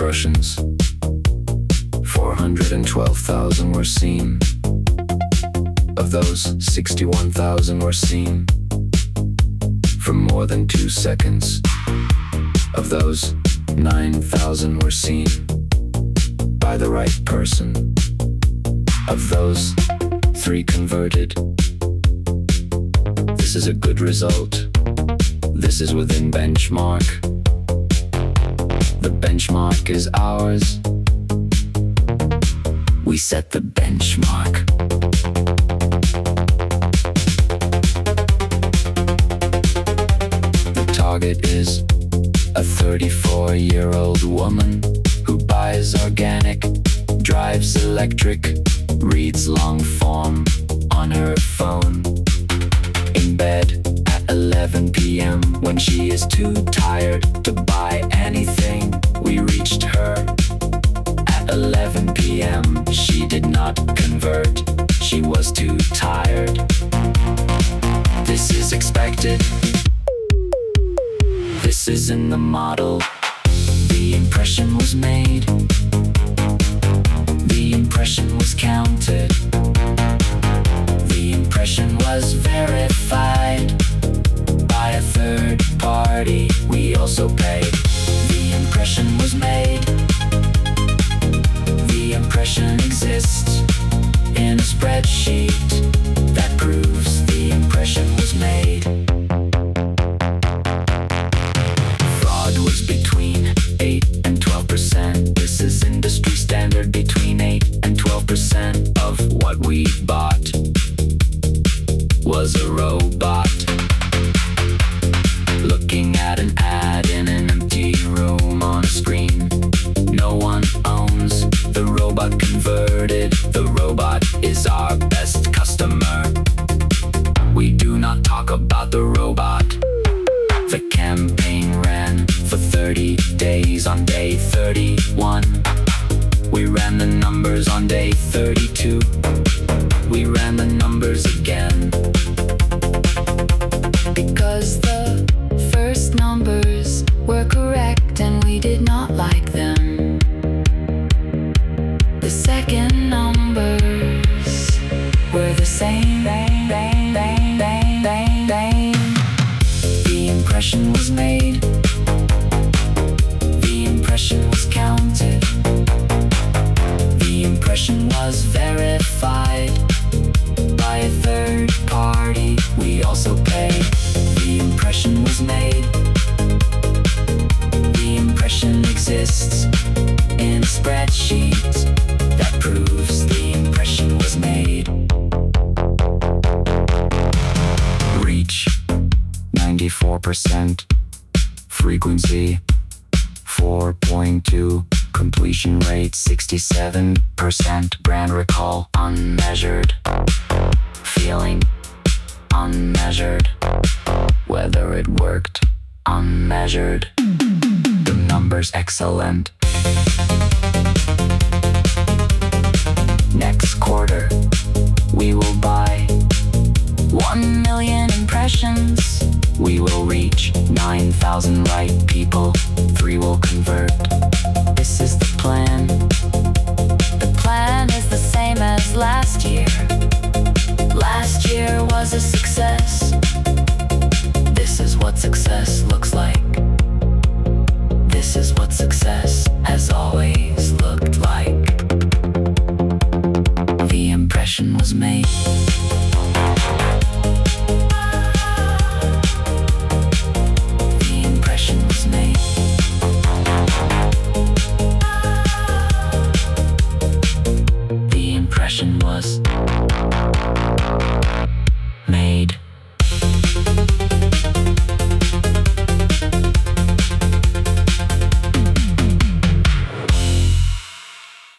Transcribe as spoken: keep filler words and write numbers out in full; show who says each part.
Speaker 1: impressions. four hundred twelve thousand were seen. Of those, sixty-one thousand were seen for more than two seconds. Of those, nine thousand were seen by the right person. Of those, three converted. This is a good result. This is within benchmark. The benchmark is ours. We set the benchmark. The target is a thirty-four-year-old woman who buys organic, drives electric, reads long form on her phone. In bed at eleven p.m. when she is too tired to buy anything. We reached her at eleven p.m. She did not convert. She was too tired. This is expected. This is in the model. The impression was made. The impression was counted. The impression was verified by a third party. We also paid. The impression was made. The impression exists in a spreadsheet that proves the impression was made. Fraud was between eight and twelve percent. This is industry standard, between eight and twelve percent of what we bought was a robot. Looking at an ad in an empty room on a screen. No one owns the robot converted. The robot is our best customer. We do not talk about the robot. The campaign ran for thirty days. On day thirty-one, we ran the numbers. On day thirty-two, we ran the numbers again. Because the first numbers were correct and we did not like them. The second numbers were the same. Bang, bang, bang, bang, bang, bang. The impression was made. The impression was counted. The impression was verified by a third party. We also paid. The impression was made. The impression exists in a spreadsheet that proves the impression was made. Reach ninety-four percent. Frequency four point two. Completion rate sixty-seven percent. Brand recall unmeasured. Feeling unmeasured. Whether it worked unmeasured. The numbers excellent. Next quarter, we will buy one million impressions. We will reach nine thousand right people. Three will convert. This is the plan. The plan is the same as last year. Last year was a success.